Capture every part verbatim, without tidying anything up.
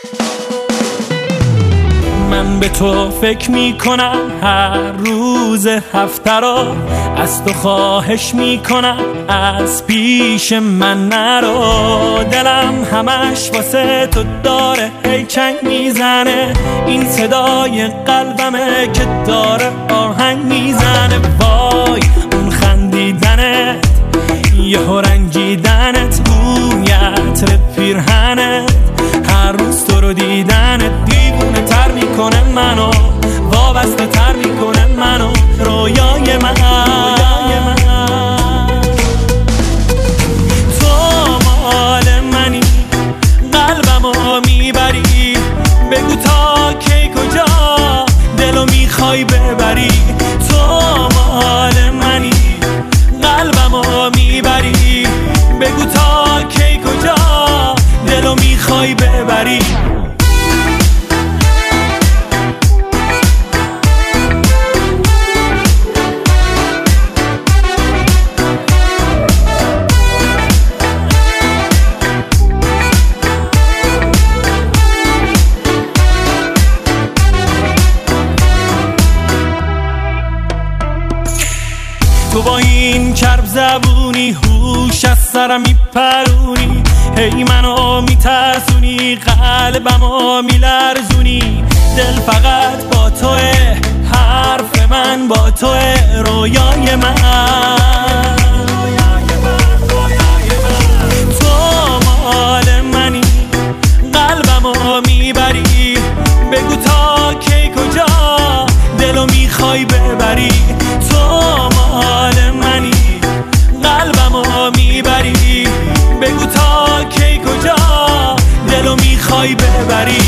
من به تو فکر میکنم هر روز هفته را، از تو خواهش میکنم از پیش من نرو. دلم همش واسه تو داره هی چنگ میزنه، این صدای قلبمه که داره آهنگ میزنه. وای اون خندیدنت، یهو رنگیدنت، روی عطر پیرهنت، هر روز تو رو دیدنت دیوونه تر میکنه منو، وابسته تر میکنه منو، رویای من. تو مال منی، قلبمو میبری، بگو تا کی کجا دلو میخوای ببری. تو مال منی، قلبمو میبری، بگو تا کی کجا دلو میخوای ببری. تو با این کرب زبونی هوش از سرم میپرونی، هی منو میترسونی، قلبمو میلرزونی. دل فقط با توه، حرف من با توه، رویای من. تو مال منی، قلبمو میبری، بگو تا کی کجا دلو میخوای ببری. تو مال منی، قلبمو میبری، بگو تا کی کجا دلو میخوای ببری.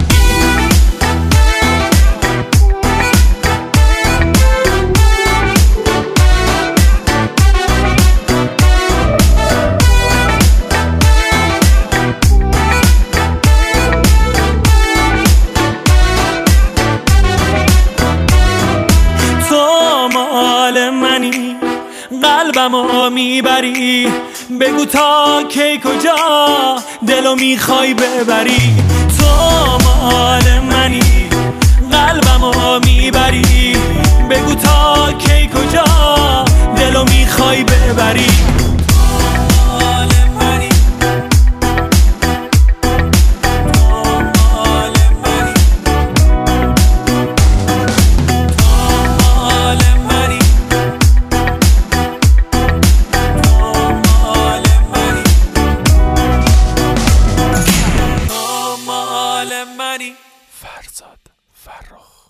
قلبمو میبری، بگو تا کی کجا دلو میخوای ببری. تو مال منی، قلبمو میبری، بگو تا کی کجا دلو میخوای ببری. فرزاد فرخ.